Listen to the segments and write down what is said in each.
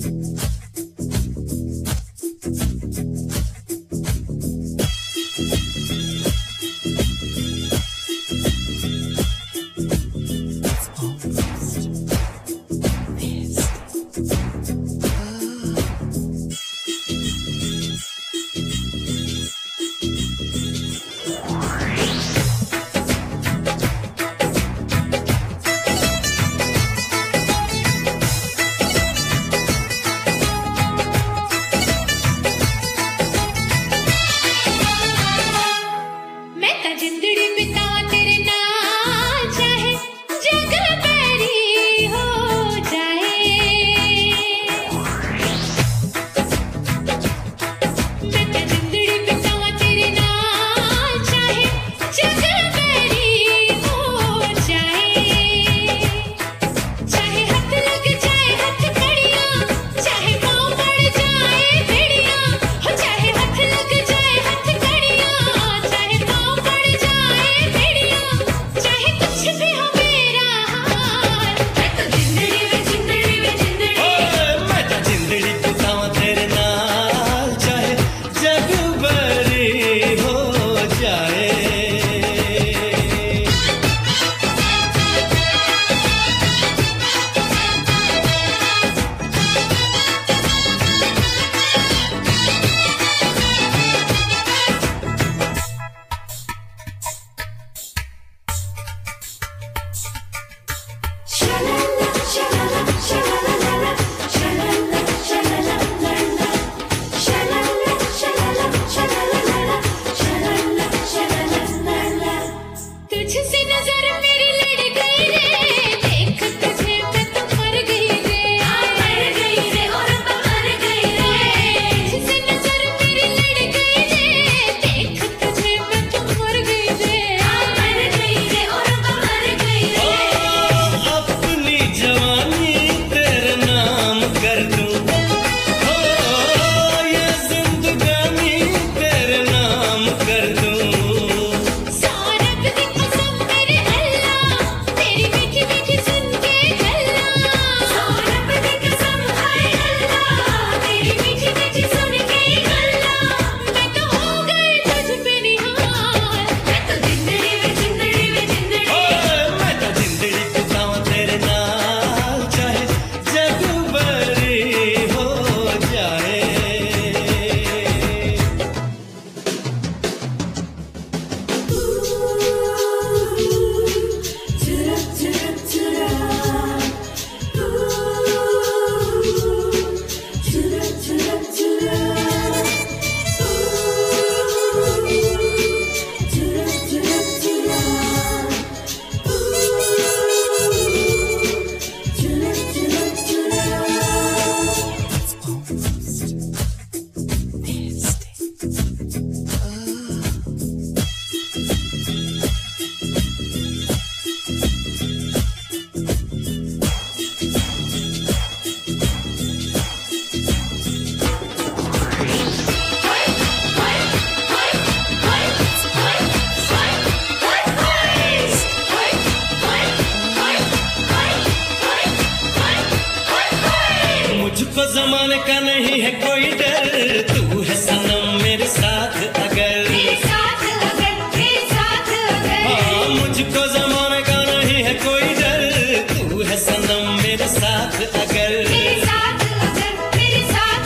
मुझको जमाने का नहीं है कोई डर, तू है सनम मेरे साथ अगर, मेरे साथ अगर, मेरे साथ अगर। हाँ मुझको जमाने का नहीं है कोई डर, तू है सनम मेरे साथ अगर, मेरे साथ अगर, मेरे साथ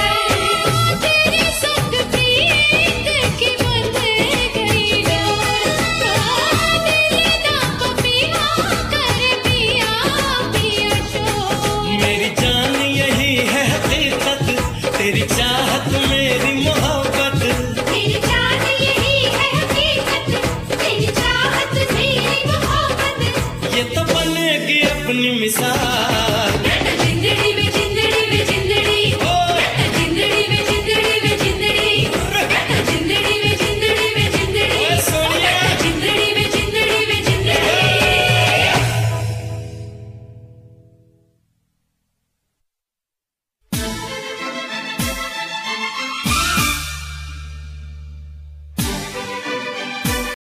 अगर। तेरे संग प्रीत की बन गई डोर, दिल ना पिया कर पिया पिया शोर। मेरी जान यही है हकीकत, तेरी चाहत मेरी मोहब्बत, मेरी जान यही है हकीकत, तेरी चाहत मेरी मोहब्बत। ये तो बनेगी अपनी मिसाल।